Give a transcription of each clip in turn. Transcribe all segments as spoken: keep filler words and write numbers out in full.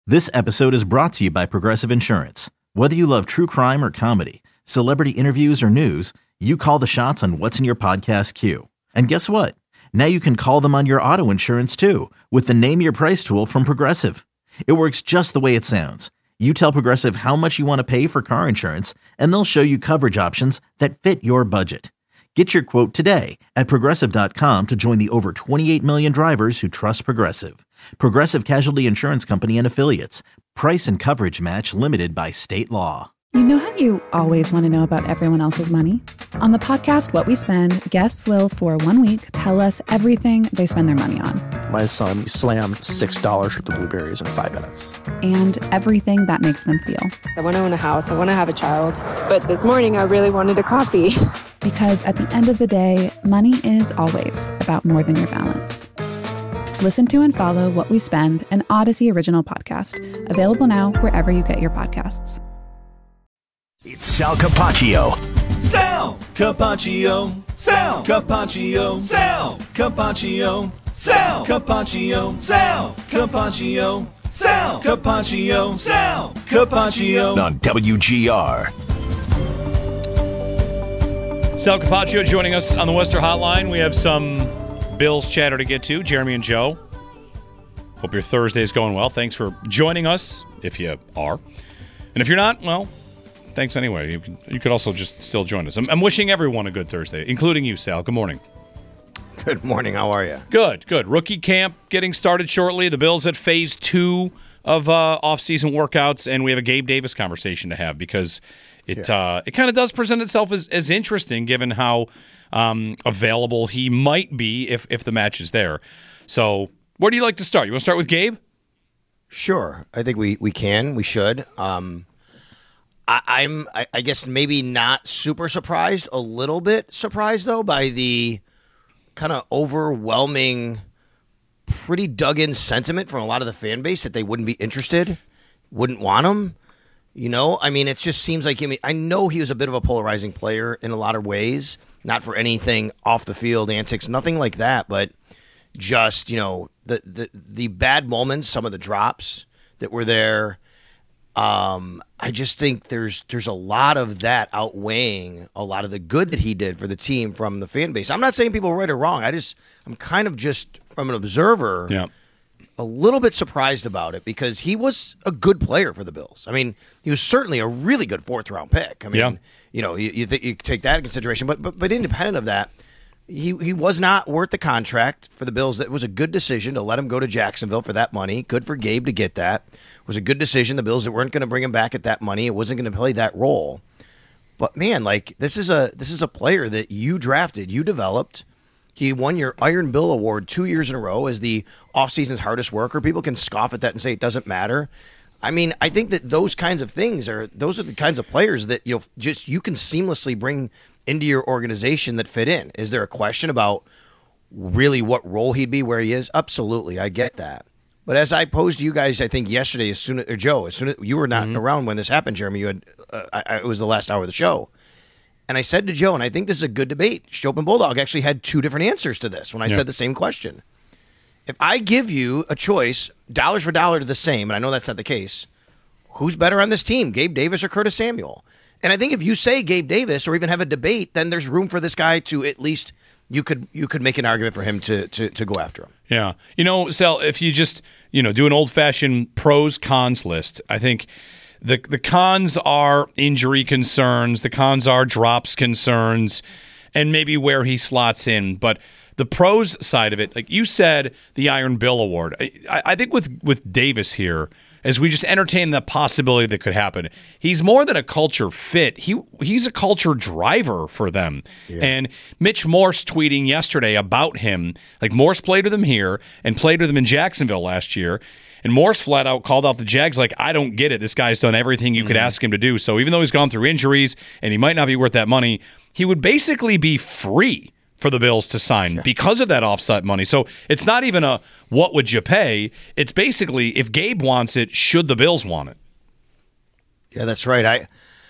This episode is brought to you by Progressive Insurance. Whether you love true crime or comedy, celebrity interviews or news, you call the shots on what's in your podcast queue. And guess what? Now you can call them on your auto insurance too with the Name Your Price tool from Progressive. It works just the way it sounds. You tell Progressive how much you want to pay for car insurance, and they'll show you coverage options that fit your budget. Get your quote today at Progressive dot com to join the over twenty-eight million drivers who trust Progressive. Progressive Casualty Insurance Company and Affiliates. Price and coverage match limited by state law. You know how you always want to know about everyone else's money? On the podcast What We Spend, guests will, for one week, tell us everything they spend their money on. My son slammed six dollars worth of blueberries in five minutes. And everything that makes them feel. I want to own a house. I want to have a child. But this morning, I really wanted a coffee. Because at the end of the day, money is always about more than your balance. Listen to and follow What We Spend, an Odyssey original podcast. Available now wherever you get your podcasts. It's Sal Capaccio. Sal Capaccio. Sal Capaccio. Sal Capaccio. Sal Capaccio. Sal Capaccio. Sal Capaccio. Sal Capaccio. On W G R. Sal Capaccio joining us on the Wester Hotline. We have some Bills chatter to get to. Jeremy and Joe. Hope your Thursday is going well. Thanks for joining us, if you are. And if you're not, well, thanks anyway. You, can, you could also just still join us. I'm, I'm wishing everyone a good Thursday, including you, Sal. Good morning. Good morning. How are you? Good, good. Rookie camp getting started shortly. The Bills at phase two of uh, off-season workouts, and we have a Gabe Davis conversation to have because it yeah. uh, it kind of does present itself as, as interesting given how um, available he might be if, if the match is there. So where do you like to start? You want to start with Gabe? Sure. I think we, we can. We should. Um I, I'm, I, I guess, maybe not super surprised, a little bit surprised, though, by the kind of overwhelming, pretty dug-in sentiment from a lot of the fan base that they wouldn't be interested, wouldn't want him. You know, I mean, it just seems like, I mean, I know he was a bit of a polarizing player in a lot of ways, not for anything off the field antics, nothing like that, but just, you know, the, the, the bad moments, some of the drops that were there. Um, I just think there's there's a lot of that outweighing a lot of the good that he did for the team from the fan base. I'm not saying people are right or wrong. I just I'm kind of just from an observer yeah. a little bit surprised about it because he was a good player for the Bills. I mean, he was certainly a really good fourth round pick. I mean, yeah. you know, you you, th- you take that into consideration, but but but independent of that, He he was not worth the contract for the Bills. It was a good decision to let him go to Jacksonville for that money. Good for Gabe to get that. It was a good decision. The Bills weren't going to bring him back at that money. It wasn't going to play that role. But man, like this is a this is a player that you drafted, you developed. He won your Iron Bill Award two years in a row as the offseason's hardest worker. People can scoff at that and say it doesn't matter. I mean, I think that those kinds of things are those are the kinds of players that you know just you can seamlessly bring into your organization that fit in. Is there a question about really what role he'd be where he is? Absolutely, I get that. But as I posed to you guys, I think yesterday, as soon as or Joe, as soon as you were not mm-hmm. around when this happened, Jeremy, you had uh, I, it was the last hour of the show, and I said to Joe, and I think this is a good debate. Chopin Bulldog actually had two different answers to this when I yeah. said the same question. If I give you a choice, dollars for dollar to the same, and I know that's not the case, who's better on this team, Gabe Davis or Curtis Samuel? And I think if you say Gabe Davis or even have a debate, then there's room for this guy to at least you could you could make an argument for him to to, to go after him. Yeah. You know, Sal, if you just, you know, do an old-fashioned pros cons list, I think the the cons are injury concerns, the cons are drops concerns, and maybe where he slots in. But the pros side of it, like you said, the Iron Bill Award. I, I think with with Davis here, as we just entertain the possibility that could happen, he's more than a culture fit. He he's a culture driver for them. Yeah. And Mitch Morse tweeting yesterday about him, like Morse played with him here and played with him in Jacksonville last year. And Morse flat out called out the Jags like, I don't get it. This guy's done everything you mm-hmm. could ask him to do. So even though he's gone through injuries and he might not be worth that money, he would basically be free for the Bills to sign yeah. because of that offside money. So it's not even a what would you pay? It's basically if Gabe wants it, should the Bills want it? Yeah, that's right. I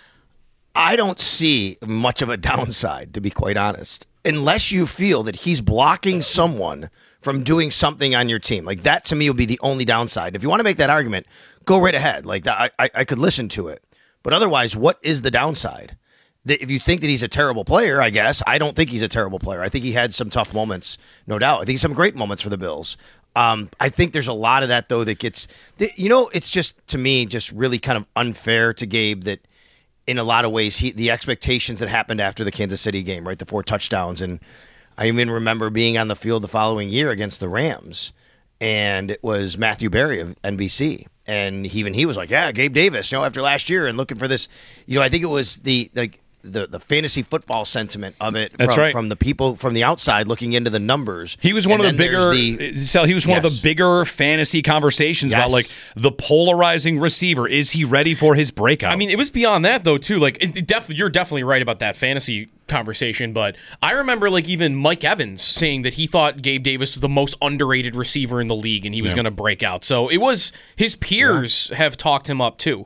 I don't see much of a downside, to be quite honest, unless you feel that he's blocking someone from doing something on your team. Like that to me would be the only downside. If you want to make that argument, go right ahead. Like I, I, I could listen to it. But otherwise, what is the downside? That if you think that he's a terrible player, I guess I don't think he's a terrible player. I think he had some tough moments, no doubt. I think some great moments for the Bills. Um, I think there's a lot of that though that gets, you know, it's just to me just really kind of unfair to Gabe that in a lot of ways he the expectations that happened after the Kansas City game, right, the four touchdowns, and I even remember being on the field the following year against the Rams, and it was Matthew Berry of N B C. And even he was like, yeah, Gabe Davis, you know, after last year and looking for this, you know, I think it was the the the, the fantasy football sentiment of it That's from, right. from the people from the outside looking into the numbers. He was one and of the bigger the, Sal, he was one yes. of the bigger fantasy conversations yes. about like the polarizing receiver. Is he ready for his breakout? I mean, it was beyond that though too. Like it, it def- you're definitely right about that fantasy conversation, but I remember like even Mike Evans saying that he thought Gabe Davis was the most underrated receiver in the league and he was yeah. going to break out. So it was his peers yeah. have talked him up too.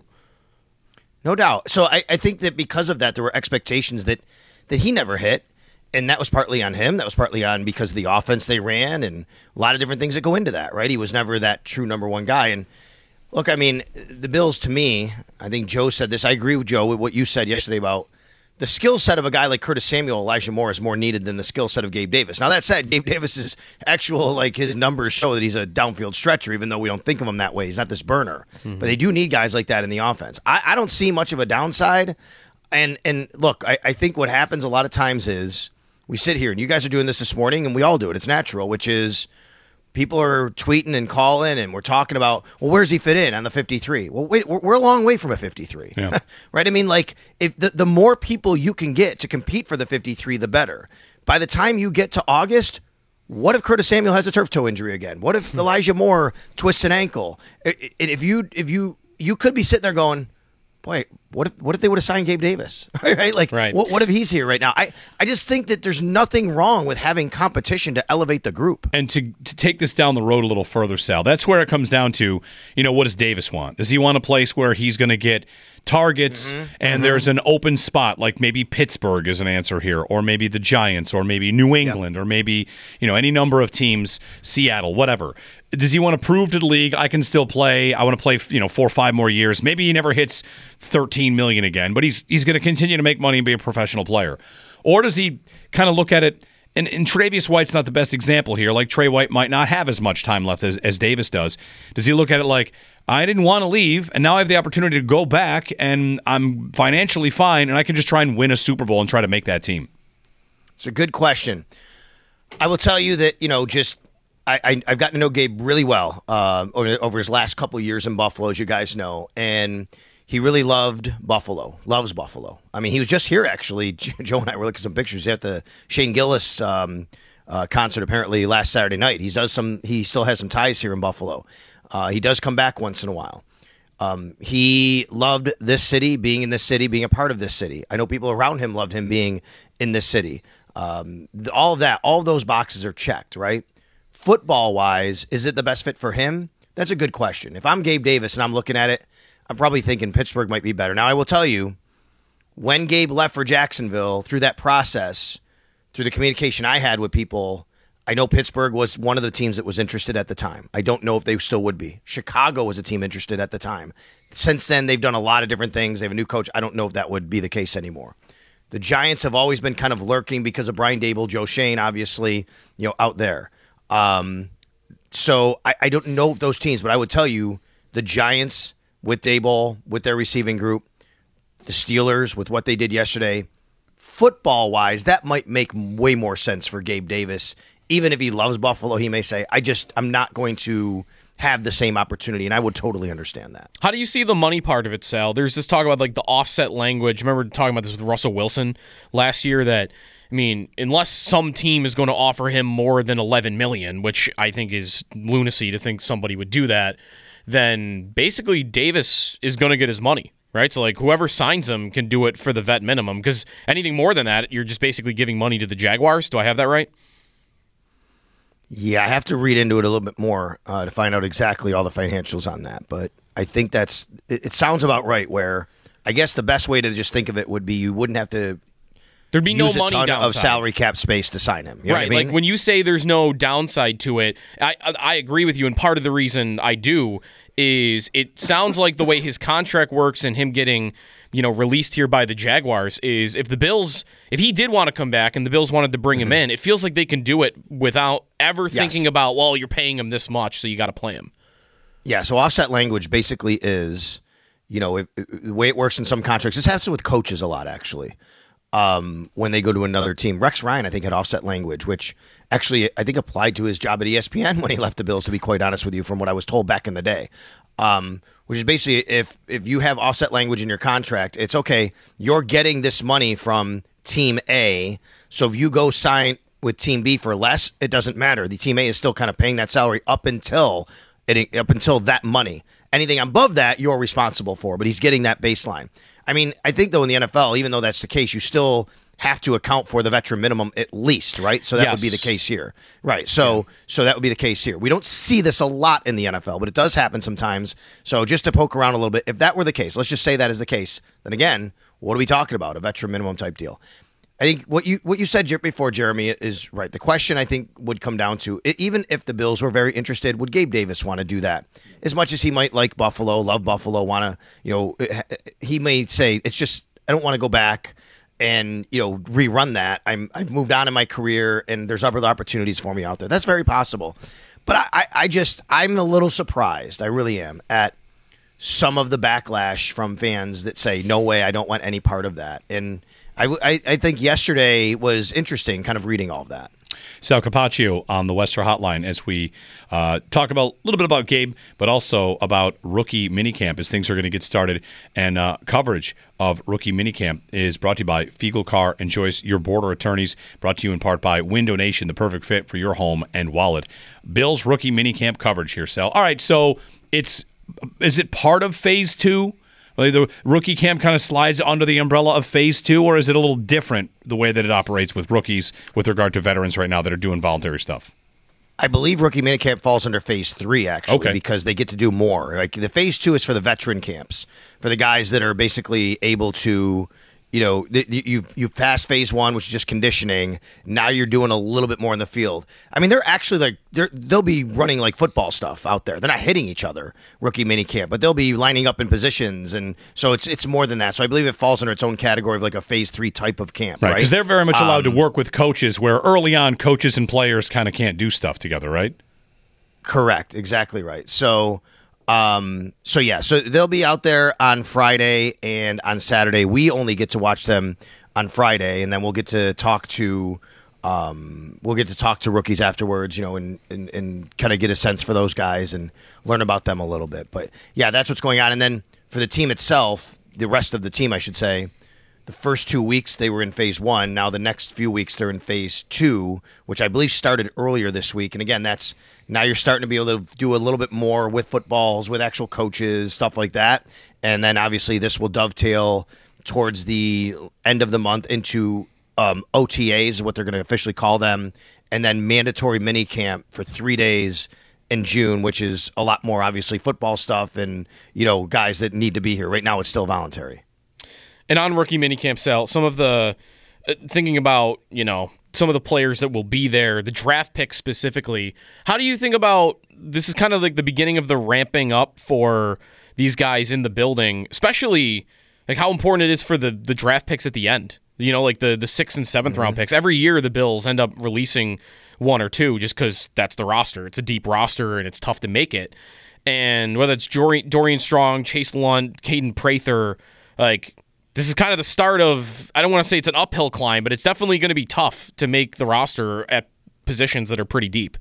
No doubt. So I, I think that because of that, there were expectations that, that he never hit, and that was partly on him. That was partly on because of the offense they ran and a lot of different things that go into that, right? He was never that true number one guy. And look, I mean, the Bills, to me, I think Joe said this. I agree with Joe with what you said yesterday about the skill set of a guy like Curtis Samuel, Elijah Moore is more needed than the skill set of Gabe Davis. Now, that said, Gabe Davis's actual, like, his numbers show that he's a downfield stretcher, even though we don't think of him that way. He's not this burner. Mm-hmm. But they do need guys like that in the offense. I, I don't see much of a downside. And, and look, I, I think what happens a lot of times is we sit here, and you guys are doing this this morning, and we all do it. It's natural, which is people are tweeting and calling, and we're talking about, well, where's he fit in on the fifty-three? Well, wait, we're, we're a long way from a fifty-three, yeah. right? I mean, like, if the, the more people you can get to compete for the fifty-three, the better. By the time you get to August, what if Curtis Samuel has a turf toe injury again? What if Elijah Moore twists an ankle? And if you, if you, you could be sitting there going, boy, what if, what if they would have signed Gabe Davis? right? Like, right. What, what if he's here right now? I, I just think that there's nothing wrong with having competition to elevate the group. And to to take this down the road a little further, Sal, that's where it comes down to, you know, what does Davis want? Does he want a place where he's going to get targets mm-hmm. and mm-hmm. there's an open spot, like maybe Pittsburgh is an answer here, or maybe the Giants, or maybe New England, yep. or maybe, you know, any number of teams, Seattle, whatever. Does he want to prove to the league, I can still play, I want to play, you know, four or five more years. Maybe he never hits thirteen million again, but he's he's going to continue to make money and be a professional player. Or does he kind of look at it, and, and Tre'Davious White's not the best example here, like Trey White might not have as much time left as, as Davis does. Does he look at it like, I didn't want to leave, and now I have the opportunity to go back, and I'm financially fine, and I can just try and win a Super Bowl and try to make that team? It's a good question. I will tell you that, you know, just I, I, I've gotten to know Gabe really well uh, over, over his last couple of years in Buffalo, as you guys know, and he really loved Buffalo, loves Buffalo. I mean, he was just here, actually. Joe and I were looking at some pictures at the Shane Gillis um, uh, concert, apparently, last Saturday night. He does some. He still has some ties here in Buffalo. Uh, he does come back once in a while. Um, he loved this city, being in this city, being a part of this city. I know people around him loved him being in this city. Um, all of that, all of those boxes are checked, right? Football-wise, is it the best fit for him? That's a good question. If I'm Gabe Davis and I'm looking at it, I'm probably thinking Pittsburgh might be better. Now, I will tell you, when Gabe left for Jacksonville, through that process, through the communication I had with people, I know Pittsburgh was one of the teams that was interested at the time. I don't know if they still would be. Chicago was a team interested at the time. Since then, they've done a lot of different things. They have a new coach. I don't know if that would be the case anymore. The Giants have always been kind of lurking because of Brian Daboll, Joe Shane, obviously, you know, out there. Um, so I, I don't know if those teams, but I would tell you the Giants with Daboll, with their receiving group, the Steelers with what they did yesterday, football-wise, that might make way more sense for Gabe Davis. Even if he loves Buffalo, he may say, I just, I'm not going to have the same opportunity, and I would totally understand that. How do you see the money part of it, Sal? There's this talk about like the offset language. Remember talking about this with Russell Wilson last year that, I mean, unless some team is going to offer him more than eleven million dollars, which I think is lunacy to think somebody would do that, then basically Davis is going to get his money, right? So like whoever signs him can do it for the vet minimum, because anything more than that, you're just basically giving money to the Jaguars. Do I have that right? Yeah, I have to read into it a little bit more uh, to find out exactly all the financials on that. But I think that's it, it sounds about right, where I guess the best way to just think of it would be you wouldn't have to There'd be use no money a ton downside of salary cap space to sign him. You know right, what I mean? like when you say there's no downside to it, I, I I agree with you, and part of the reason I do is it sounds like the way his contract works and him getting, you know, released here by the Jaguars is if the Bills, if he did want to come back and the Bills wanted to bring mm-hmm. him in, it feels like they can do it without ever yes. thinking about, well, you're paying him this much, so you got to play him. Yeah, so offset language basically is, you know, if, if, the way it works in some contracts, this happens with coaches a lot, actually. Um, when they go to another team. Rex Ryan, I think, had offset language, which actually I think applied to his job at E S P N when he left the Bills, to be quite honest with you, from what I was told back in the day. Um, which is basically if if you have offset language in your contract, it's okay, you're getting this money from Team A, so if you go sign with Team B for less, it doesn't matter. The Team A is still kind of paying that salary up until it, up until that money. Anything above that, you're responsible for, but he's getting that baseline. I mean, I think, though, in the N F L, even though that's the case, you still have to account for the veteran minimum at least, right? So that yes. would be the case here. Right, so yeah. so that would be the case here. We don't see this a lot in the N F L, but it does happen sometimes. So just to poke around a little bit, if that were the case, let's just say that is the case, then again, what are we talking about? A veteran minimum type deal. I think what you what you said before, Jeremy, is right. The question, I think, would come down to, even if the Bills were very interested, would Gabe Davis want to do that? As much as he might like Buffalo, love Buffalo, want to, you know, he may say, it's just, I don't want to go back and, you know, rerun that. I'm, I've moved on in my career, and there's other opportunities for me out there. That's very possible. But I, I, I just, I'm a little surprised, I really am, at some of the backlash from fans that say, no way, I don't want any part of that. And I, I, I think yesterday was interesting, kind of reading all of that. Sal Capaccio on the Western Hotline as we uh, talk about a little bit about Gabe, but also about rookie minicamp as things are going to get started. And uh, coverage of rookie minicamp is brought to you by Fiegel Carr and Joyce, your border attorneys. Brought to you in part by Window Nation, the perfect fit for your home and wallet. Bill's rookie minicamp coverage here, Sal. All right, so it's is it part of phase two? Like the rookie camp kind of slides under the umbrella of phase two, or is it a little different the way that it operates with rookies with regard to veterans right now that are doing voluntary stuff? I believe rookie minicamp falls under phase three, actually, okay. because they get to do more. Like the phase two is for the veteran camps, for the guys that are basically able to, you know, you've, you've passed phase one, which is just conditioning. Now you're doing a little bit more in the field. I mean, they're actually like, they're, they'll be running like football stuff out there. They're not hitting each other, rookie minicamp, but they'll be lining up in positions. And so it's it's more than that. So I believe it falls under its own category of like a phase three type of camp, right? Because right? they're very much allowed um, to work with coaches, where early on coaches and players kind of can't do stuff together, right? Correct. Exactly right. So... Um, so yeah, so they'll be out there on Friday and on Saturday. We only get to watch them on Friday, and then we'll get to talk to, um, we'll get to talk to rookies afterwards, you know, and, and, and kind of get a sense for those guys and learn about them a little bit. But yeah, that's what's going on. And then for the team itself, the rest of the team, I should say, the first two weeks they were in phase one. Now the next few weeks they're in phase two, which I believe started earlier this week. And again, that's now you're starting to be able to do a little bit more with footballs, with actual coaches, stuff like that. And then obviously this will dovetail towards the end of the month into um, O T As, what they're going to officially call them, and then mandatory mini camp for three days in June, which is a lot more obviously football stuff and, you know, guys that need to be here. Right now it's still voluntary. And on rookie minicamp, Sal, some of the uh, thinking about, you know, some of the players that will be there, the draft picks specifically. How do you think about this? Is kind of like the beginning of the ramping up for these guys in the building, especially like how important it is for the the draft picks at the end. You know, like the the sixth and seventh mm-hmm. round picks. Every year the Bills end up releasing one or two just because that's the roster. It's a deep roster and it's tough to make it. And whether it's Dorian, Dorian Strong, Chase Lunt, Caden Prather, like. This is kind of the start of, I don't want to say it's an uphill climb, but it's definitely going to be tough to make the roster at positions that are pretty deep.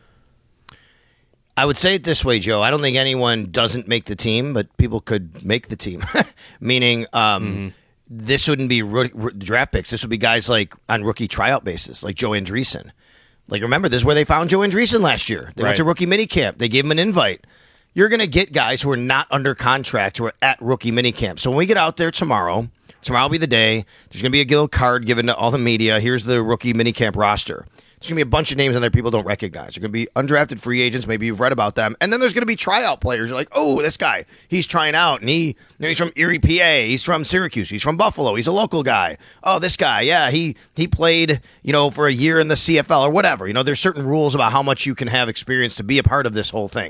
I would say it this way, Joe. I don't think anyone doesn't make the team, but people could make the team. Meaning um, mm-hmm. this wouldn't be ro- ro- draft picks. This would be guys like on rookie tryout basis, like Joe Andreessen. Like, remember, this is where they found Joe Andreessen last year. They right. went to rookie minicamp. They gave him an invite. You're going to get guys who are not under contract who are at rookie minicamp. So when we get out there tomorrow, tomorrow will be the day. There's going to be a little card given to all the media. Here's the rookie minicamp roster. There's going to be a bunch of names on there people don't recognize. There's going to be undrafted free agents. Maybe you've read about them. And then there's going to be tryout players. You're like, oh, this guy, he's trying out. And he, you know, he's from Erie, P A. He's from Syracuse. He's from Buffalo. He's a local guy. Oh, this guy, yeah, he he played, you know, for a year in the C F L or whatever. You know, there's certain rules about how much you can have experience to be a part of this whole thing.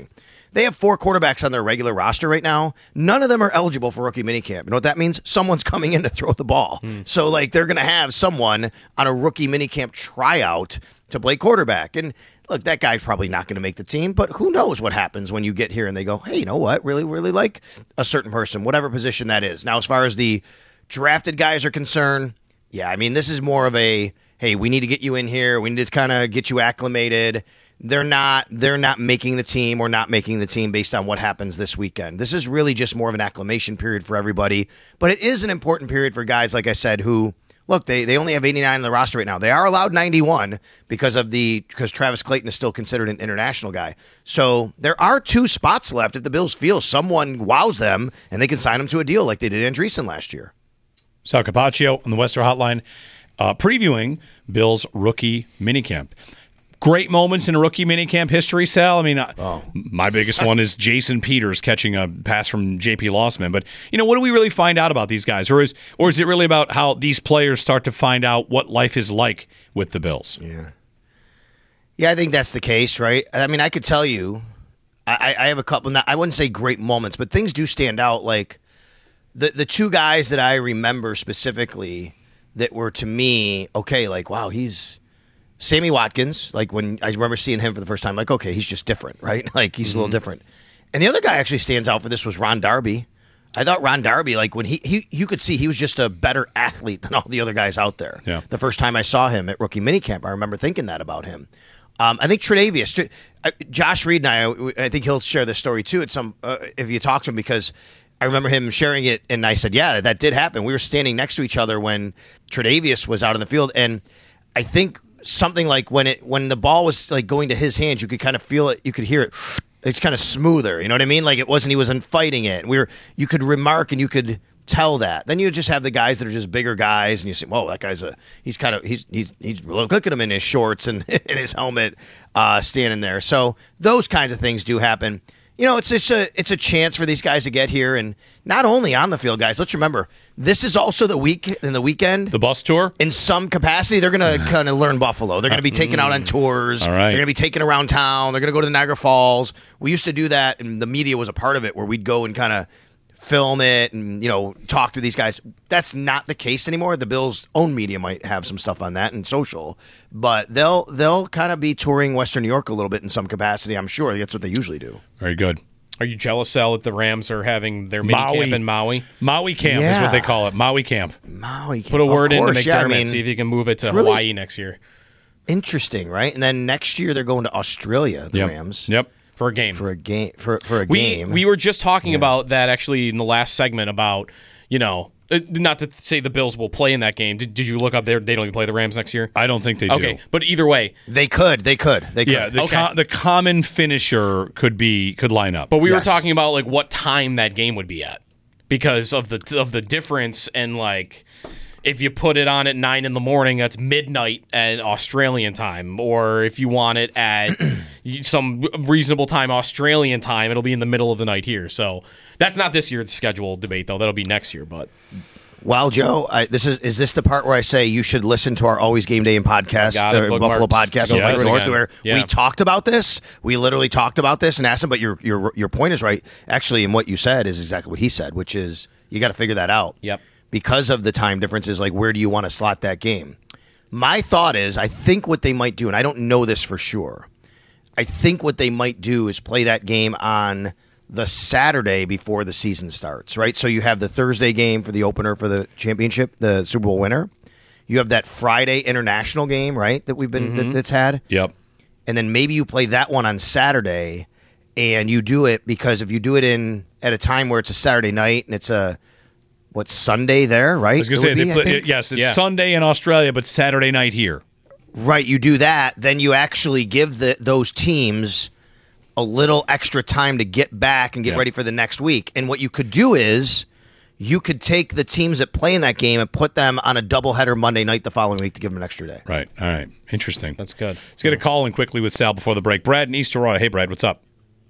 they have four quarterbacks on their regular roster right now. None of them are eligible for rookie minicamp. You know what that means? Someone's coming in to throw the ball. Mm. So, like, they're going to have someone on a rookie minicamp tryout to play quarterback. And look, that guy's probably not going to make the team, but who knows what happens when you get here and they go, hey, you know what? Really, really like a certain person, whatever position that is. Now, as far as the drafted guys are concerned, yeah, I mean, this is more of a, hey, we need to get you in here. We need to kind of get you acclimated. They're not they're not making the team or not making the team based on what happens this weekend. This is really just more of an acclimation period for everybody. But it is an important period for guys, like I said, who, look, they, they only have eighty-nine on the roster right now. They are allowed ninety-one because of the because Travis Clayton is still considered an international guy. So there are two spots left if the Bills feel someone wows them and they can sign them to a deal like they did Andreessen last year. Sal Capaccio on the Western Hotline uh, previewing Bills rookie minicamp. Great moments in a rookie minicamp history, Sal. I mean, oh. my biggest one is Jason Peters catching a pass from J P Lossman. But, you know, what do we really find out about these guys? Or is or is it really about how these players start to find out what life is like with the Bills? Yeah. Yeah, I think that's the case, right? I mean, I could tell you, I, I have a couple, I wouldn't say great moments, but things do stand out. Like the, the two guys that I remember specifically that were to me, okay, like, wow, he's... Sammy Watkins, like when I remember seeing him for the first time, like, okay, he's just different, right? Like, he's mm-hmm. a little different. And the other guy actually stands out for this was Ron Darby. I thought Ron Darby, like, when he, he you could see he was just a better athlete than all the other guys out there. Yeah. The first time I saw him at rookie minicamp, I remember thinking that about him. Um, I think Tre'Davious, Josh Reed and I, I think he'll share this story too at some, uh, if you talk to him, because I remember him sharing it, and I said, yeah, that did happen. We were standing next to each other when Tre'Davious was out in the field, and I think something like when it when the ball was like going to his hands, you could kind of feel it, you could hear it. It's kind of smoother, you know what I mean? Like it wasn't he wasn't fighting it. We were you could remark and you could tell that. Then you just have the guys that are just bigger guys, and you say, "Whoa, that guy's a he's kind of he's he's he's look at him in his shorts and in his helmet, uh, standing there." So those kinds of things do happen. You know, it's just a it's a chance for these guys to get here, and not only on the field, guys. Let's remember, this is also the week in the weekend. The bus tour? In some capacity, they're going to kind of learn Buffalo. They're going to be taken out on tours. All right. They're going to be taken around town. They're going to go to the Niagara Falls. We used to do that, and the media was a part of it, where we'd go and kind of film it and, you know, talk to these guys. That's not the case anymore. The Bills' own media might have some stuff on that and social, but they'll they'll kind of be touring Western New York a little bit in some capacity, I'm sure. That's what they usually do. Very good. Are you jealous, Sal, that the Rams are having their mini Maui. camp in Maui? Maui camp Yeah. is what they call it. Maui camp. Maui camp. Put a word Of in to course, McDermott, yeah, I mean, see if he can move it to it's really Hawaii next year. Interesting, right? And then next year they're going to Australia, the Yep. Rams. Yep. For a game. For a game. For, for a we, game. We were just talking Yeah. about that actually in the last segment about, you know, uh, not to say the Bills will play in that game. Did, did you look up there? They don't even play the Rams next year? I don't think they do. Okay, but either way. They could. They could. They could. Yeah, the, Okay. com- the common finisher could be could line up. But we Yes. were talking about like what time that game would be at because of the of the difference, and like if you put it on at nine in the morning, that's midnight at Australian time, or if you want it at some reasonable time Australian time, it'll be in the middle of the night here. So that's not this year's schedule debate though. That'll be next year. But Well, Joe, I, this is is this the part where I say you should listen to our Always Game Day and podcast, Got it, uh, bookmarked. Buffalo podcast, Go on yes. North, again. where Yeah. we talked about this. We literally talked about this and asked him. But your your your point is right. Actually, and what you said is exactly what he said, which is you got to figure that out. Yep. Because of the time differences, like where do you want to slot that game? My thought is, I think what they might do, and I don't know this for sure. I think what they might do is play that game on the Saturday before the season starts, right? So you have the Thursday game for the opener for the championship, the Super Bowl winner. You have that Friday international game, right, that we've been that, that's had. Yep. And then maybe you play that one on Saturday, and you do it because if you do it in at a time where it's a Saturday night and it's a what's Sunday there, right? I was going It to would say, be, they I play, think? yes, it's Yeah. Sunday in Australia, but Saturday night here. Right, you do that, then you actually give the those teams a little extra time to get back and get Yeah. ready for the next week. And what you could do is you could take the teams that play in that game and put them on a doubleheader Monday night the following week to give them an extra day. Right. All right. Interesting. That's good. Let's get a call in quickly with Sal before the break. Brad in East Aurora. Hey, Brad, what's up?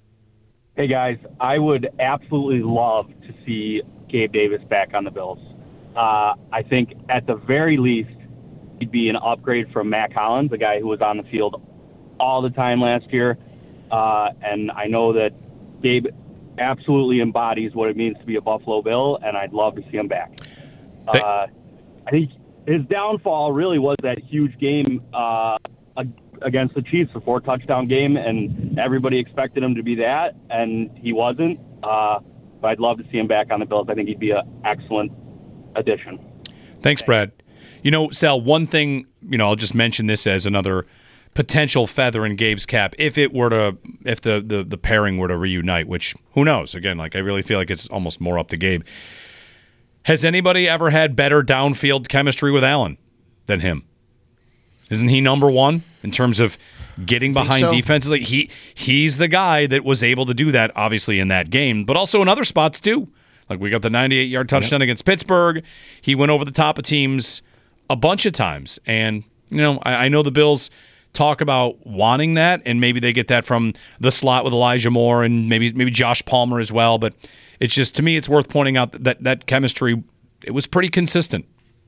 Hey, guys, I would absolutely love to see Gabe Davis back on the Bills. Uh, I think at the very least, he'd be an upgrade from Mac Hollins, a guy who was on the field all the time last year. Uh, and I know that Gabe absolutely embodies what it means to be a Buffalo Bill, and I'd love to see him back. Th- uh, I think his downfall really was that huge game uh, against the Chiefs, a four-touchdown game, and everybody expected him to be that, and he wasn't. Uh, but I'd love to see him back on the Bills. I think he'd be an excellent addition. Thanks, Brad. You know, Sal, one thing, you know, I'll just mention this as another potential feather in Gabe's cap if it were to, if the, the, the pairing were to reunite, which who knows? Again, like I really feel like it's almost more up to Gabe. Has anybody ever had better downfield chemistry with Allen than him? Isn't he number one in terms of getting behind so. defenses? Like he he's the guy that was able to do that, obviously, in that game, but also in other spots too. Like we got the ninety-eight-yard touchdown yep. against Pittsburgh. He went over the top of teams a bunch of times. And, you know, I, I know the Bills talk about wanting that, and maybe they get that from the slot with Elijah Moore and maybe maybe Josh Palmer as well. But it's just, to me, it's worth pointing out that that, that chemistry, it was pretty consistent.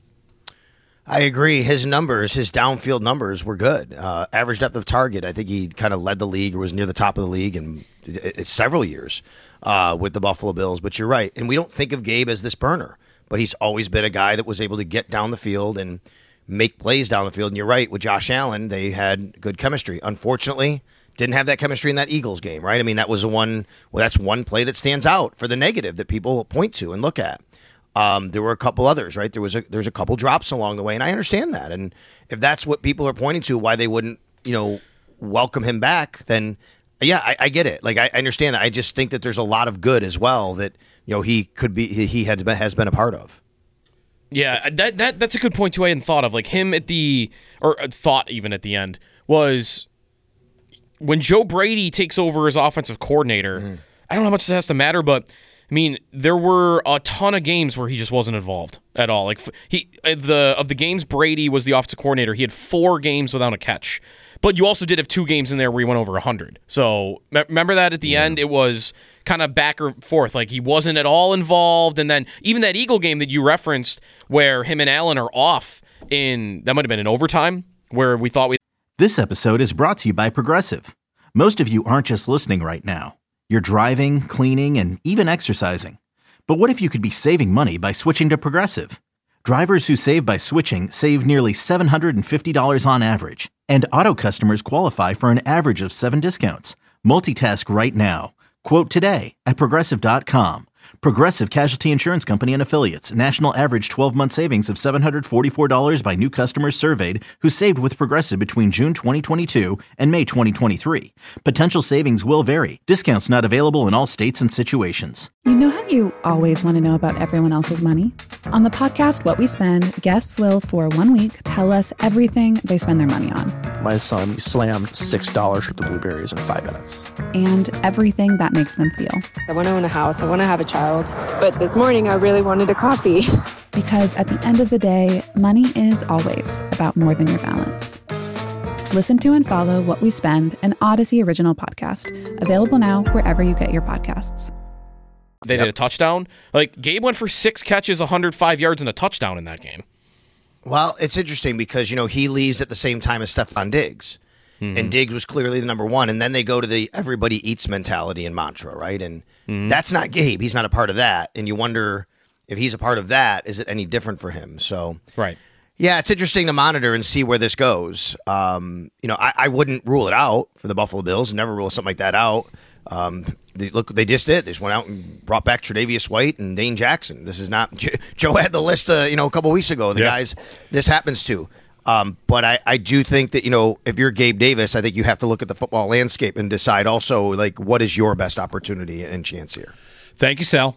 I agree. His numbers, his downfield numbers were good. Uh, average depth of target, I think he kind of led the league or was near the top of the league in, in several years uh, with the Buffalo Bills. But you're right. And we don't think of Gabe as this burner, but he's always been a guy that was able to get down the field and make plays down the field. And you're right, with Josh Allen, they had good chemistry. Unfortunately, didn't have that chemistry in that Eagles game, right? I mean, that was the one, well, that's one play that stands out for the negative that people point to and look at. Um, there were a couple others, right? There was a there's a couple drops along the way, and I understand that. And if that's what people are pointing to, why they wouldn't, you know, welcome him back, then yeah, I, I get it. Like I, I understand that. I just think that there's a lot of good as well that you know he could be he had been, has been a part of. Yeah, that that that's a good point too. I hadn't thought of like him at the or thought even at the end was when Joe Brady takes over as offensive coordinator. Mm. I don't know how much this has to matter, but. I mean, there were a ton of games where he just wasn't involved at all. Like he, the of the games Brady was the offensive coordinator, he had four games without a catch. But you also did have two games in there where he went over one hundred. So remember that at the yeah. end, it was kind of back or forth. Like he wasn't at all involved. And then even that Eagle game that you referenced where him and Allen are off in, that might have been in overtime, where we thought we... This episode is brought to you by Progressive. Most of you aren't just listening right now. You're driving, cleaning, and even exercising. But what if you could be saving money by switching to Progressive? Drivers who save by switching save nearly seven hundred fifty dollars on average. And auto customers qualify for an average of seven discounts. Multitask right now. Quote today at Progressive dot com. Progressive Casualty Insurance Company and Affiliates. National average twelve-month savings of seven hundred forty-four dollars by new customers surveyed who saved with Progressive between June twenty twenty-two and May twenty twenty-three. Potential savings will vary. Discounts not available in all states and situations. You know how you always want to know about everyone else's money? On the podcast What We Spend, guests will, for one week, tell us everything they spend their money on. My son slammed six dollars worth of blueberries in five minutes. And everything that makes them feel. I want to own a house. I want to have a child. But this morning, I really wanted a coffee. Because at the end of the day, money is always about more than your balance. Listen to and follow What We Spend, an Odyssey original podcast. Available now wherever you get your podcasts. They Yep. did a touchdown. Like, Gabe went for six catches, one hundred five yards, and a touchdown in that game. Well, it's interesting because, you know, he leaves at the same time as Stephon Diggs. Mm-hmm. And Diggs was clearly the number one. And then they go to the everybody eats mentality and mantra, right? And mm-hmm. that's not Gabe. He's not a part of that. And you wonder if he's a part of that, is it any different for him? So, right. Yeah, it's interesting to monitor and see where this goes. Um, you know, I, I wouldn't rule it out for the Buffalo Bills. Never rule something like that out. Um, they, look, they just did. They just went out and brought back Tre'Davious White and Dane Jackson. This is not Joe had the list, uh, you know, a couple weeks ago. The yeah. guys this happens to. Um, but I, I do think that, you know, if you're Gabe Davis, I think you have to look at the football landscape and decide also, like, what is your best opportunity and chance here. Thank you, Sal.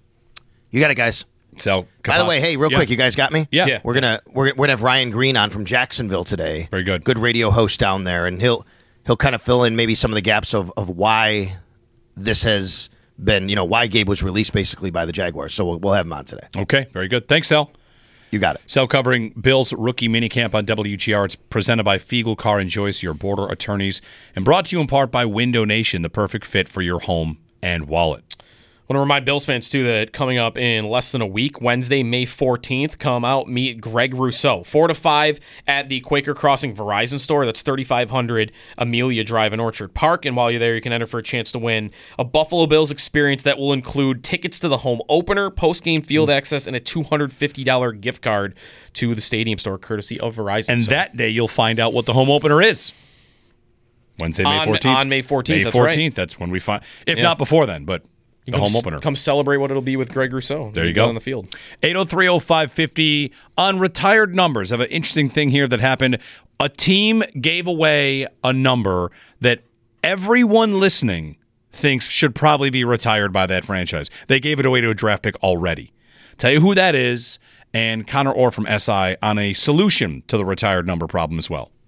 You got it, guys. So, by the way, hey, real yeah. quick, you guys got me? Yeah. yeah. We're gonna we're, we're gonna have Ryan Green on from Jacksonville today. Very good. Good radio host down there, and he'll he'll kind of fill in maybe some of the gaps of, of why this has been, you know, why Gabe was released basically by the Jaguars. So we'll, we'll have him on today. Okay, very good. Thanks, Sal. You got it. Sal covering Bill's rookie minicamp on W G R. It's presented by Fiegel Carr and Joyce, your border attorneys, and brought to you in part by Window Nation, the perfect fit for your home and wallet. want to remind Bills fans, too, that coming up in less than a week, Wednesday, May fourteenth, come out, meet Greg Rousseau. four to five at the Quaker Crossing Verizon store. That's thirty-five hundred Amelia Drive in Orchard Park. And while you're there, you can enter for a chance to win a Buffalo Bills experience that will include tickets to the home opener, post-game field access, and a two hundred fifty dollars gift card to the stadium store, courtesy of Verizon. And so, that day, you'll find out what the home opener is. Wednesday, May fourteenth. On May fourteenth, May that's fourteenth, right. That's when we find, if Yeah. not before then, but the come, home opener. Come celebrate what it'll be with Greg Rousseau. There you go. On the field. eight oh three oh five fifty on retired numbers. I have an interesting thing here that happened. A team gave away a number that everyone listening thinks should probably be retired by that franchise. They gave it away to a draft pick already. Tell you who that is, and Connor Orr from S I on a solution to the retired number problem as well.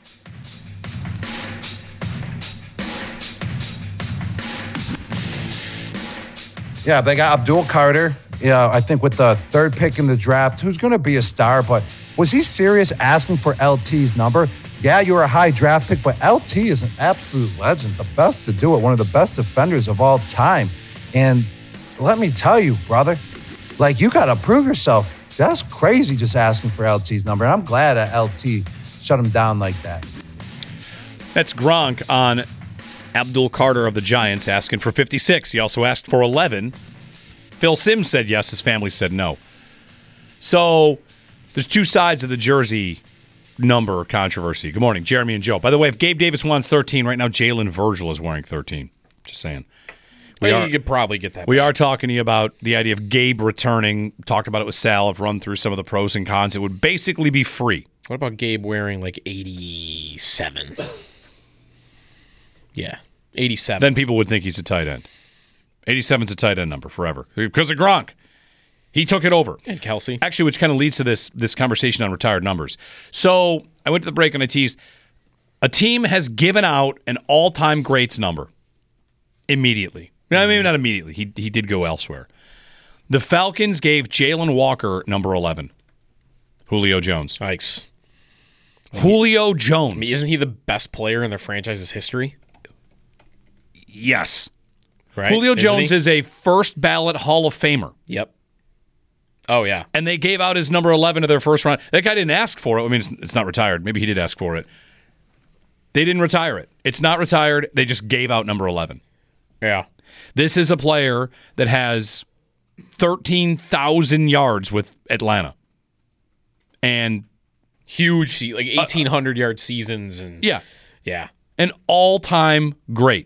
Yeah, they got Abdul Carter. Yeah, I think with the third pick in the draft, who's going to be a star. But was he serious asking for L T's number? Yeah, you were a high draft pick, but L T is an absolute legend, the best to do it, one of the best defenders of all time. And let me tell you, brother, like, you got to prove yourself. That's crazy just asking for L T's number. And I'm glad that L T shut him down like that. That's Gronk on Abdul Carter of the Giants asking for fifty-six. He also asked for eleven. Phil Simms said yes. His family said no. So there's two sides of the jersey number controversy. Good morning, Jeremy and Joe. By the way, if Gabe Davis wants thirteen, right now Jalen Virgil is wearing thirteen. Just saying. We Well, are, you could probably get that we back. are talking to you about the idea of Gabe returning. Talked about it with Sal. I've run through some of the pros and cons. It would basically be free. What about Gabe wearing like eighty-seven? Yeah, eighty-seven. Then people would think he's a tight end. eighty-seven's a tight end number forever because of Gronk. He took it over. And Kelsey. Actually, which kind of leads to this this conversation on retired numbers. So I went to the break and I teased. A team has given out an all-time greats number immediately. No, maybe not immediately. He he did go elsewhere. The Falcons gave Jalen Walker number eleven. Julio Jones. Yikes. Julio Jones. I mean, isn't he the best player in their franchise's history? Yes. Right? Julio Isn't Jones he? is a first ballot Hall of Famer. Yep. Oh, yeah. And they gave out his number eleven to their first round. That guy didn't ask for it. I mean, it's, it's not retired. Maybe he did ask for it. They didn't retire it. It's not retired. They just gave out number eleven. Yeah. This is a player that has thirteen thousand yards with Atlanta. And huge, like eighteen hundred uh, yard seasons. And yeah. Yeah. An all-time great.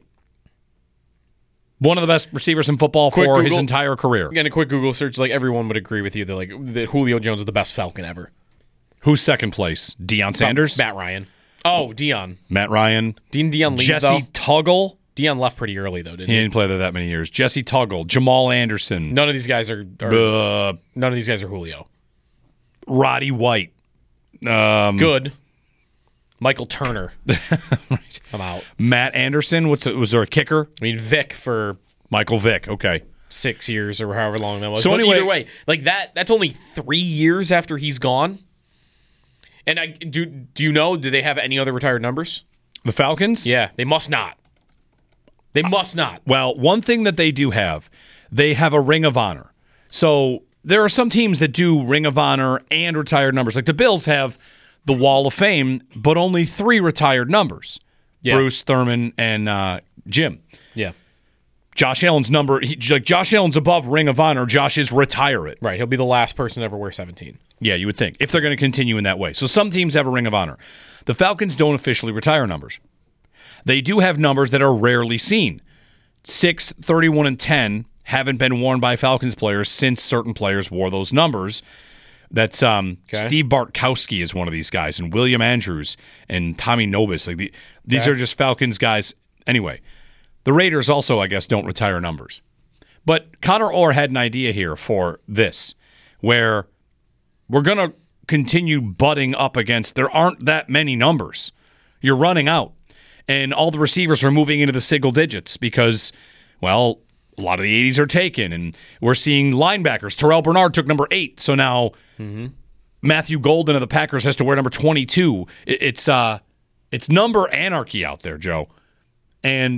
One of the best receivers in football quick for Google, his entire career. Again, a quick Google search, like everyone would agree with you that like that Julio Jones is the best Falcon ever. Who's second place? Deion Sanders? Matt Ryan. Oh, Deion. Matt Ryan. Didn't Deion leave, Jesse though? Tuggle. Deion left pretty early, though, didn't he? He didn't play there that many years. Jesse Tuggle. Jamal Anderson. None of these guys are... are uh, none of these guys are Julio. Roddy White. Um, Good. Michael Turner. Right. I'm out. Matt Anderson. What's was there a kicker? I mean, Vic for... Michael Vick. Okay. Six years or however long that was. So but anyway, either way, like that, that's only three years after he's gone. And I do. Do you know? Do they have any other retired numbers? The Falcons? Yeah, they must not. They must not. Well, one thing that they do have, they have a Ring of Honor. So there are some teams that do Ring of Honor and retired numbers. Like the Bills have the Wall of Fame, but only three retired numbers: Yeah. Bruce, Thurman, and uh, Jim. Yeah. Josh Allen's number, he, like Josh Allen's above Ring of Honor. Josh is retire it. Right. He'll be the last person to ever wear seventeen. Yeah, you would think, if they're going to continue in that way. So some teams have a Ring of Honor. The Falcons don't officially retire numbers. They do have numbers that are rarely seen. six, thirty-one, and ten haven't been worn by Falcons players since certain players wore those numbers. That's um, Okay. Steve Bartkowski is one of these guys, and William Andrews and Tommy Nobis. Like the, these Okay. are just Falcons guys. Anyway, the Raiders also, I guess, don't retire numbers. But Connor Orr had an idea here for this, where we're going to continue butting up against, there aren't that many numbers. You're running out. And all the receivers are moving into the single digits because, well, a lot of the eighties are taken. And we're seeing linebackers. Terrell Bernard took number eight. So now Mm-hmm. Matthew Golden of the Packers has to wear number twenty-two. It, it's uh, it's number anarchy out there, Joe. And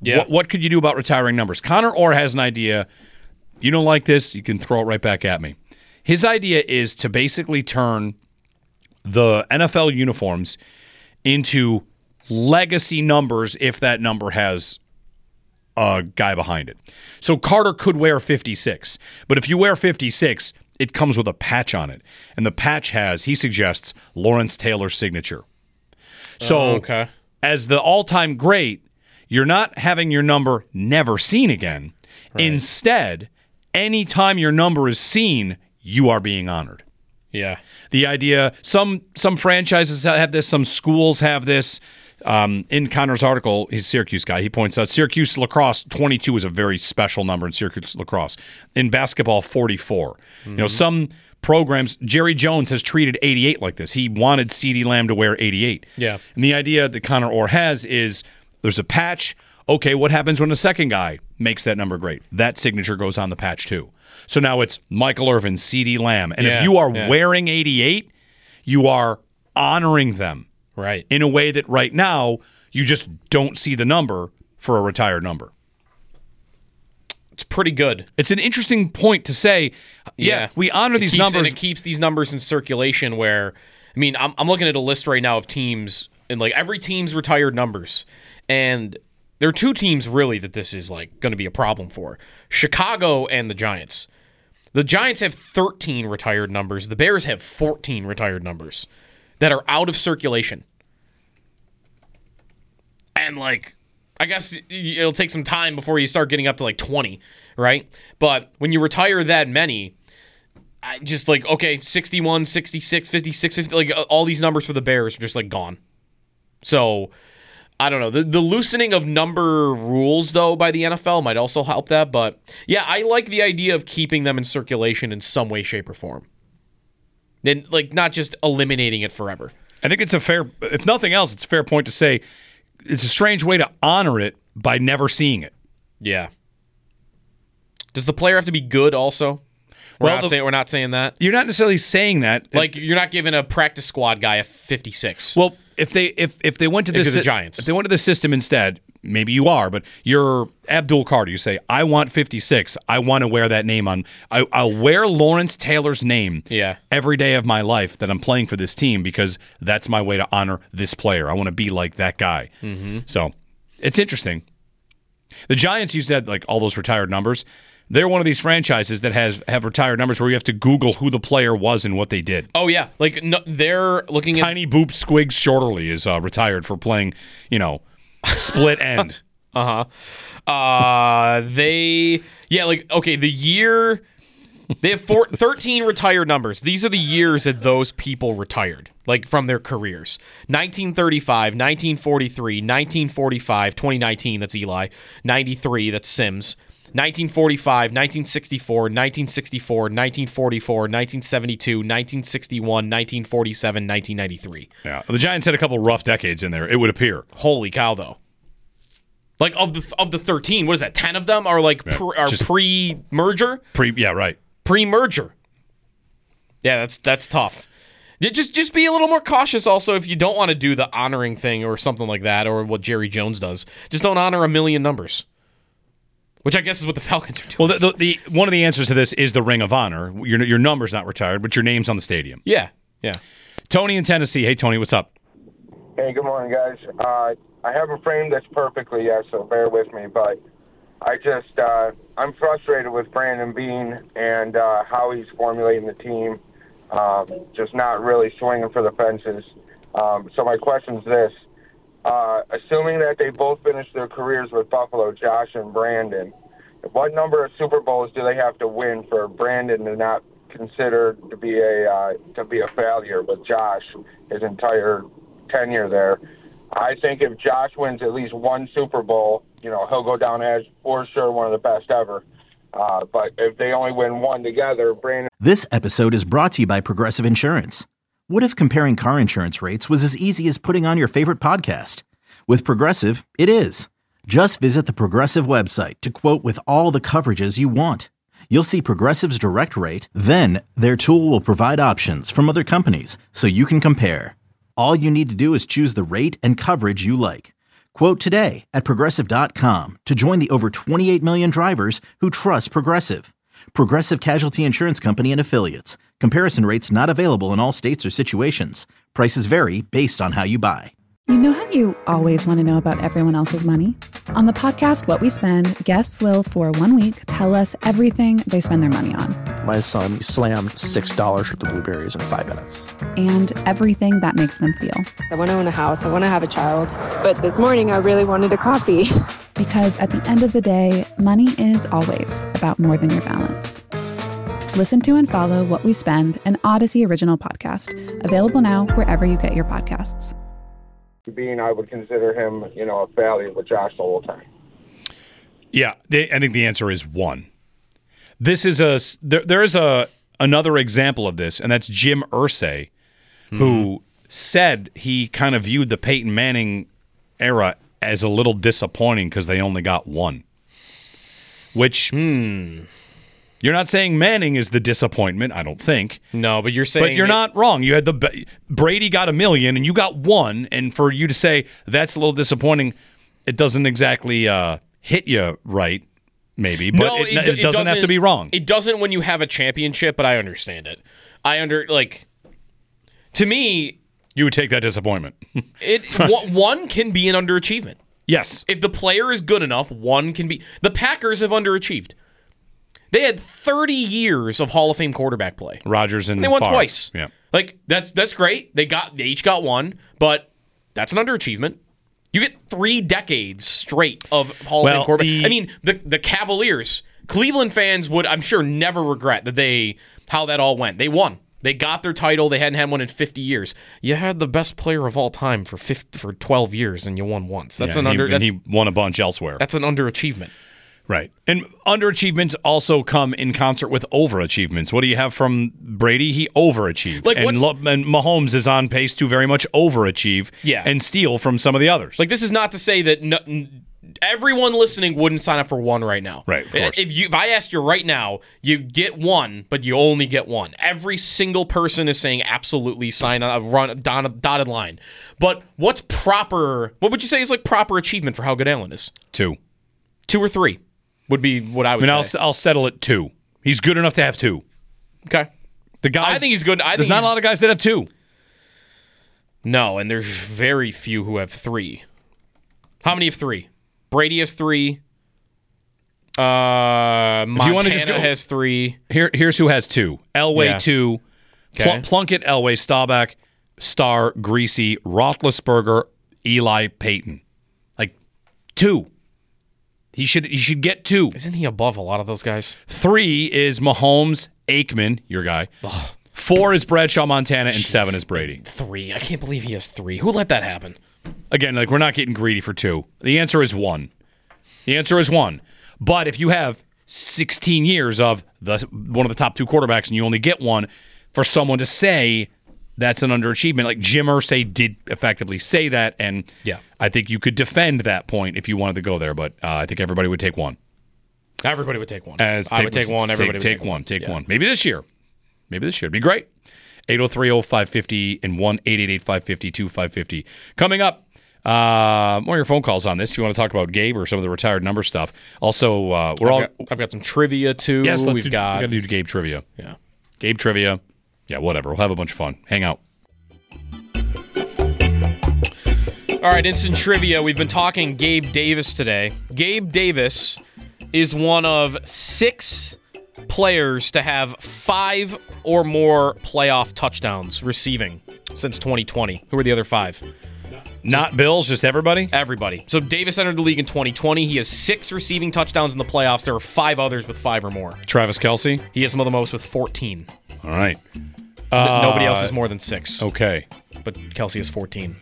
Yeah. What, what could you do about retiring numbers? Connor Orr has an idea. You don't like this, you can throw it right back at me. His idea is to basically turn the N F L uniforms into legacy numbers if that number has a guy behind it. So Carter could wear fifty-six, but if you wear fifty-six, it comes with a patch on it. And the patch has, he suggests, Lawrence Taylor's signature. So oh, okay. as the all-time great, you're not having your number never seen again. Right. Instead, anytime your number is seen, you are being honored. Yeah. The idea, some some franchises have this, some schools have this. Um, in Connor's article, he's a Syracuse guy, he points out Syracuse lacrosse, twenty-two is a very special number in Syracuse lacrosse. In basketball, forty-four. Mm-hmm. You know, some programs, Jerry Jones has treated eighty-eight like this. He wanted CeeDee Lamb to wear eighty-eight. Yeah. And the idea that Connor Orr has is there's a patch. Okay, what happens when the second guy makes that number great? That signature goes on the patch too. So now it's Michael Irvin, CeeDee Lamb. And yeah, if you are yeah. wearing eighty-eight, you are honoring them. Right. In a way that right now, you just don't see the number for a retired number. It's pretty good. It's an interesting point to say, yeah, yeah we honor it these keeps, numbers. And it keeps these numbers in circulation where, I mean, I'm, I'm looking at a list right now of teams, and like every team's retired numbers. And there are two teams really that this is like going to be a problem for. Chicago and the Giants. The Giants have thirteen retired numbers. The Bears have fourteen retired numbers that are out of circulation. And, like, I guess it'll take some time before you start getting up to, like, twenty, right? But when you retire that many, I just, like, okay, sixty-one, sixty-six, fifty-six, fifty, like, all these numbers for the Bears are just, like, gone. So, I don't know. The, the loosening of number rules, though, by the N F L might also help that. But, yeah, I like the idea of keeping them in circulation in some way, shape, or form. And, like, not just eliminating it forever. I think it's a fair, if nothing else, it's a fair point to say it's a strange way to honor it by never seeing it. Yeah. Does the player have to be good also? We're, well, not, the, saying, we're not saying that? You're not necessarily saying that. Like, you're not giving a practice squad guy a fifty-six. Well, if they if if they went to if the the Giants, if they went to the system instead, maybe you are, but you're Abdul Carter. You say, I want fifty-six. I want to wear that name on. I, I'll wear Lawrence Taylor's name yeah. every day of my life that I'm playing for this team because that's my way to honor this player. I want to be like that guy. Mm-hmm. So it's interesting. The Giants, you said, like all those retired numbers. They're one of these franchises that has have retired numbers where you have to Google who the player was and what they did. Oh, yeah. Like, no, they're looking Tiny at... Boop Squiggs Shorterly is uh, retired for playing, you know, split end. uh-huh. Uh, they... Yeah, like, okay, the year... They have four, thirteen retired numbers. These are the years that those people retired, like, from their careers. nineteen thirty-five, nineteen forty-three, nineteen forty-five, twenty nineteen, that's Eli. ninety-three, that's Sims. nineteen forty-five, nineteen sixty-four, nineteen sixty-four, nineteen forty-four, nineteen seventy-two, nineteen sixty-one, nineteen forty-seven, nineteen ninety-three. Yeah, the Giants had a couple rough decades in there, it would appear. Holy cow, though. Like, of the of the thirteen, what is that, ten of them are, like, yeah, pre, are pre-merger? Pre, yeah, right. Pre-merger. Yeah, that's that's tough. Just just be a little more cautious also if you don't want to do the honoring thing or something like that, or what Jerry Jones does. Just don't honor a million numbers. Which I guess is what the Falcons are doing. Well, the, the, the one of the answers to this is the Ring of Honor. Your your number's not retired, but your name's on the stadium. Yeah, yeah. Tony in Tennessee. Hey, Tony, what's up? Hey, good morning, guys. Uh, I haven't framed this perfectly yet, so bear with me. But I just uh, I'm frustrated with Brandon Beane and uh, how he's formulating the team. Um, just not really swinging for the fences. Um, so my question is this. Uh, assuming that they both finished their careers with Buffalo, Josh and Brandon, what number of Super Bowls do they have to win for Brandon to not consider to be a uh, to be a failure with Josh his entire tenure there? I think if Josh wins at least one Super Bowl, you know, he'll go down as for sure one of the best ever. Uh, but if they only win one together, Brandon... This episode is brought to you by Progressive Insurance. What if comparing car insurance rates was as easy as putting on your favorite podcast? With Progressive, it is. Just visit the Progressive website to quote with all the coverages you want. You'll see Progressive's direct rate, then their tool will provide options from other companies so you can compare. All you need to do is choose the rate and coverage you like. Quote today at Progressive dot com to join the over twenty-eight million drivers who trust Progressive. Progressive Casualty Insurance Company and Affiliates. Comparison rates not available in all states or situations. Prices vary based on how you buy. You know how you always want to know about everyone else's money? On the podcast What We Spend, guests will, for one week, tell us everything they spend their money on. My son slammed six dollars worth of blueberries in five minutes. And everything that makes them feel. I want to own a house. I want to have a child. But this morning, I really wanted a coffee. Because at the end of the day, money is always about more than your balance. Listen to and follow What We Spend, an Odyssey original podcast. Available now wherever you get your podcasts. Being, I would consider him, you know, a failure with Josh the whole time. Yeah, they, I think the answer is one. This is a there, there is a another example of this, and that's Jim Irsay, mm-hmm. who said he kind of viewed the Peyton Manning era as a little disappointing because they only got one. Which hmm. You're not saying Manning is the disappointment, I don't think. No, but you're saying... But you're it, not wrong. You had the Brady got a million, and you got one, and for you to say that's a little disappointing, it doesn't exactly uh, hit you right, maybe. But no, it, it, it, it doesn't, doesn't have to be wrong. It doesn't when you have a championship, but I understand it. I under... Like, to me... You would take that disappointment. it w- One can be an underachievement. Yes. If the player is good enough, one can be... The Packers have underachieved. They had thirty years of Hall of Fame quarterback play. Rodgers and they won Favre. twice. Yeah, like that's that's great. They got they each got one, but that's an underachievement. You get three decades straight of Hall well, of Fame quarterback. The, I mean, the the Cavaliers, Cleveland fans would, I'm sure, never regret that they how that all went. They won. They got their title. They hadn't had one in fifty years. You had the best player of all time for fifty, for twelve years, and you won once. That's yeah, an and under. He, that's, and he won a bunch elsewhere. That's an underachievement. Right. And underachievements also come in concert with overachievements. What do you have from Brady? He overachieved. Like and, Lo- and Mahomes is on pace to very much overachieve yeah. and steal from some of the others. Like, this is not to say that no, everyone listening wouldn't sign up for one right now. Right, of course. If, you, if I asked you right now, you get one, but you only get one. Every single person is saying absolutely sign on, run dotted, dotted line. But what's proper, what would you say is like proper achievement for how good Allen is? Two. Two or three would be what I would I mean, say. I'll, I'll settle at two. He's good enough to have two. Okay. The guys, I think he's good. I there's think not a lot of guys that have two. No, and there's very few who have three. How many have three? Brady has three. Uh, Montana if you want to just go, has three. Here, here's who has two. Elway, yeah. two. Okay. Pl- Plunkett, Elway, Staubach, Starr, Greasy, Roethlisberger, Eli, Peyton. Like, two. He should he should get two. Isn't he above a lot of those guys? Three is Mahomes, Aikman, your guy. Ugh. Four is Bradshaw, Montana, and Jeez. seven is Brady. Three. I can't believe he has three. Who let that happen? Again, like we're not getting greedy for two. The answer is one. The answer is one. But if you have sixteen years of the one of the top two quarterbacks and you only get one, for someone to say that's an underachievement, like Jim Irsay did effectively say that, and yeah. I think you could defend that point if you wanted to go there, but uh, I think everybody would take one. Everybody would take one. As I take, would take one. Everybody take, would take one. Take yeah. one. Maybe this year. Maybe this year. It'd be great. eight oh three oh five fifty and one eight eight eight five five zero two five five zero. Coming up, uh, more of your phone calls on this if you want to talk about Gabe or some of the retired number stuff. Also, uh, we're I've all. Got, I've got some trivia too. Yes, let's We've do, got. We got to do Gabe trivia. Yeah. Gabe trivia. Yeah, whatever. We'll have a bunch of fun. Hang out. All right, instant trivia. We've been talking Gabe Davis today. Gabe Davis is one of six players to have five or more playoff touchdowns receiving since twenty twenty. Who are the other five? Not just, Bills, just everybody? Everybody. So Davis entered the league in twenty twenty. He has six receiving touchdowns in the playoffs. There are five others with five or more. Travis Kelce? He has some of the most with fourteen. All right. Uh, Nobody else has more than six. Okay. But Kelce has fourteen.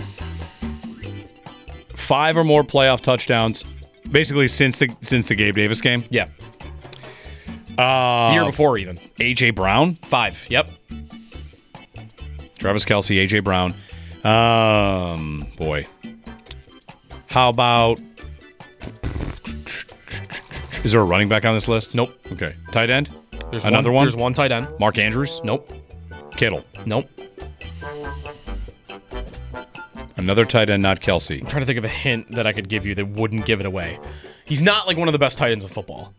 Five or more playoff touchdowns, basically since the since the Gabe Davis game? Yeah. Uh, the year before, even. A J. Brown? Five. Yep. Travis Kelce, A J. Brown. Um, boy. How about... Is there a running back on this list? Nope. Okay. Tight end? There's Another one, one? There's one tight end. Mark Andrews? Nope. Kittle? Nope. Another tight end, not Kelsey. I'm trying to think of a hint that I could give you that wouldn't give it away. He's not like one of the best tight ends of football.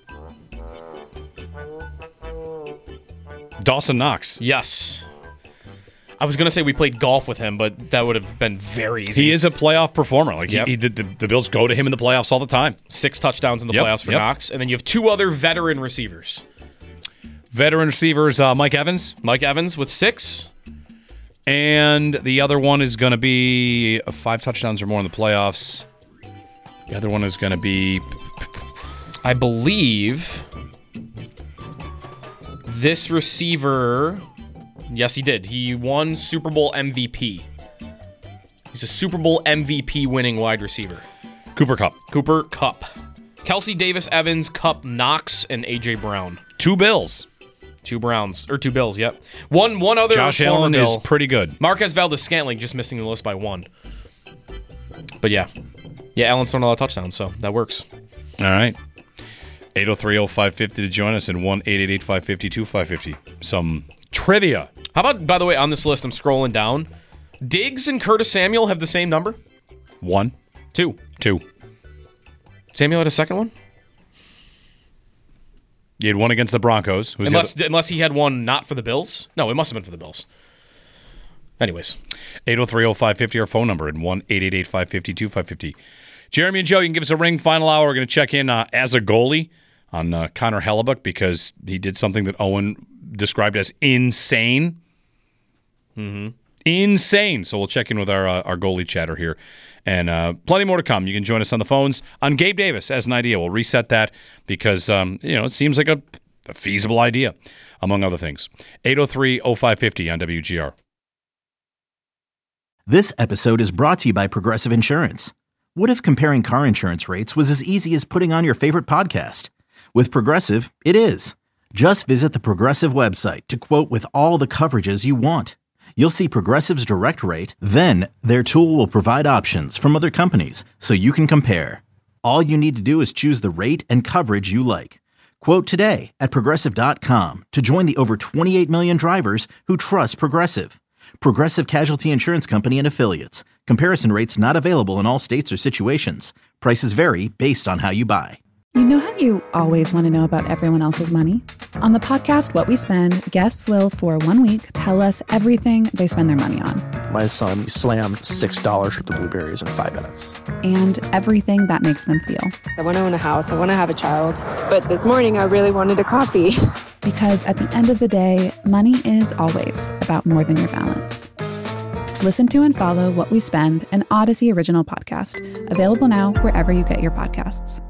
Dawson Knox. Yes. I was going to say we played golf with him, but that would have been very easy. He is a playoff performer. Like Yep. he, he, the, the Bills go to him in the playoffs all the time. Six touchdowns in the Yep, playoffs for yep. Knox. And then you have two other veteran receivers. Veteran receivers, uh, Mike Evans. Mike Evans with six. And the other one is going to be uh, five touchdowns or more in the playoffs. The other one is going to be... I believe this receiver... Yes, he did. He won Super Bowl M V P. He's a Super Bowl M V P winning wide receiver. Cooper Kupp. Cooper Kupp. Kelsey Davis, Evans, Kupp, Knox, and A J Brown. Two Bills. Two Browns. Or two Bills, yep. One one other Josh former Allen Bill. is pretty good. Marquez Valdes-Scantling just missing the list by one. But yeah. Yeah, Allen's thrown a lot of touchdowns, so that works. All right. eight oh three oh five fifty to join us and one eight eight eight five five two five five zero. Some trivia. How about, by the way, on this list, I'm scrolling down. Diggs and Curtis Samuel have the same number? One. Two. Two. Samuel had a second one? He had one against the Broncos. Who's Unless, the unless he had one not for the Bills? No, it must have been for the Bills. Anyways. eight oh three oh five five zero, our phone number, and one eight eight eight five five two five five zero. Jeremy and Joe, you can give us a ring. Final hour. We're going to check in uh, as a goalie on uh, Connor Hellebuck because he did something that Owen described as insane. Mm-hmm. Insane. So we'll check in with our uh, our goalie chatter here. And uh, plenty more to come. You can join us on the phones on Gabe Davis as an idea. We'll reset that because um, you know it seems like a, a feasible idea, among other things. eight oh three oh five five zero on W G R. This episode is brought to you by Progressive Insurance. What if comparing car insurance rates was as easy as putting on your favorite podcast? With Progressive, it is. Just visit the Progressive website to quote with all the coverages you want. You'll see Progressive's direct rate, then their tool will provide options from other companies so you can compare. All you need to do is choose the rate and coverage you like. Quote today at Progressive dot com to join the over twenty-eight million drivers who trust Progressive. Progressive Casualty Insurance Company and Affiliates. Comparison rates not available in all states or situations. Prices vary based on how you buy. You know how you always want to know about everyone else's money? On the podcast What We Spend, guests will, for one week, tell us everything they spend their money on. My son slammed six dollars worth of blueberries in five minutes. And everything that makes them feel. I want to own a house. I want to have a child. But this morning, I really wanted a coffee. Because at the end of the day, money is always about more than your balance. Listen to and follow What We Spend, an Odyssey original podcast. Available now wherever you get your podcasts.